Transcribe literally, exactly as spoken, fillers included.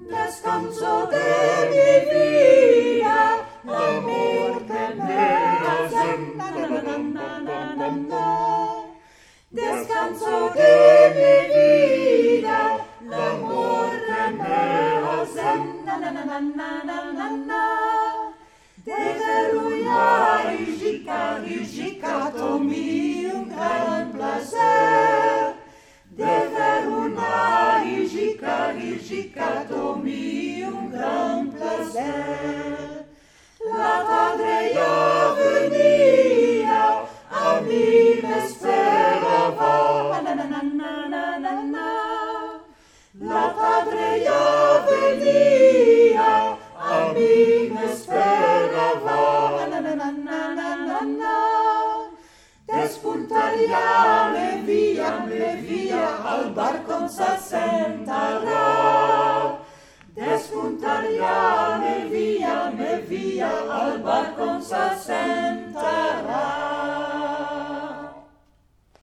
Descanso de mi vida, l'amor que me hacen. Descanso de mi vida, l'amor que me hacen. De veruia Igica, Igica, to mi un gran placer. De veruna Igica, Igica, to mi un gran placer. La tarde ya venía, a mí me esperaba. La tarde ya venía, a mí me esperaba. Despuntaría, me vía, me vía, al barco se sentará. Despuntaría, me vía, me vía, al barco se sentará.